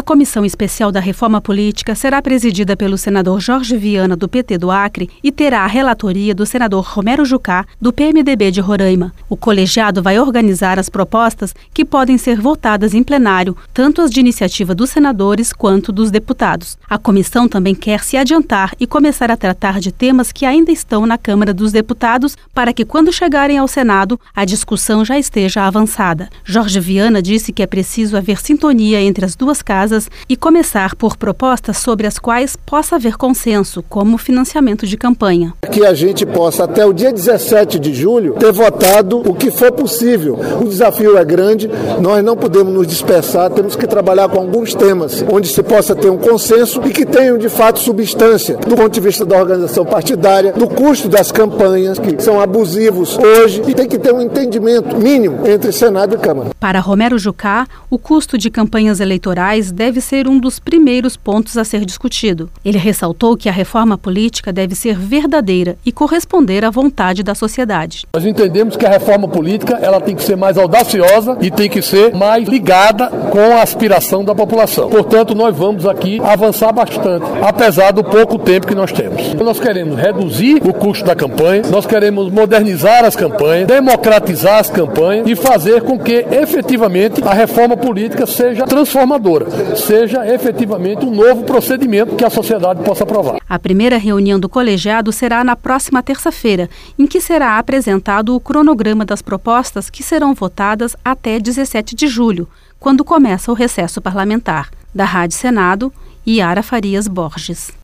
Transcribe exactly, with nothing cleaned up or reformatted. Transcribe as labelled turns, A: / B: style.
A: Comissão Especial da Reforma Política será presidida pelo senador Jorge Viana, do P T do Acre, e terá a relatoria do senador Romero Jucá, do P M D B de Roraima. O colegiado vai organizar as propostas que podem ser votadas em plenário, tanto as de iniciativa dos senadores quanto dos deputados. A comissão também quer se adiantar e começar a tratar de temas que ainda estão na Câmara dos Deputados, para que, quando chegarem ao Senado, a discussão já esteja avançada. Jorge Viana disse que é preciso haver sintonia entre as duas casas e começar por propostas sobre as quais possa haver consenso, como o financiamento de campanha.
B: Que a gente possa, até o dia dezessete de julho, ter votado o que for possível. O desafio é grande, nós não podemos nos dispersar, temos que trabalhar com alguns temas onde se possa ter um consenso e que tenham, de fato, substância, do ponto de vista da organização partidária, do custo das campanhas, que são abusivos hoje, e tem que ter um entendimento mínimo entre Senado e Câmara.
A: Para Romero Jucá, o custo de campanhas eleitorais deve ser um dos primeiros pontos a ser discutido. Ele ressaltou que a reforma política deve ser verdadeira e corresponder à vontade da sociedade.
C: Nós entendemos que a reforma política ela tem que ser mais audaciosa e tem que ser mais ligada com a aspiração da população. Portanto, nós vamos aqui avançar bastante, apesar do pouco tempo que nós temos. Nós queremos reduzir o custo da campanha, nós queremos modernizar as campanhas, democratizar as campanhas e fazer com que, efetivamente, a reforma política seja transformadora, seja efetivamente um novo procedimento que a sociedade possa aprovar.
A: A primeira reunião do colegiado será na próxima terça-feira, em que será apresentado o cronograma das propostas que serão votadas até dezessete de julho, quando começa o recesso parlamentar. Da Rádio Senado, Yara Farias Borges.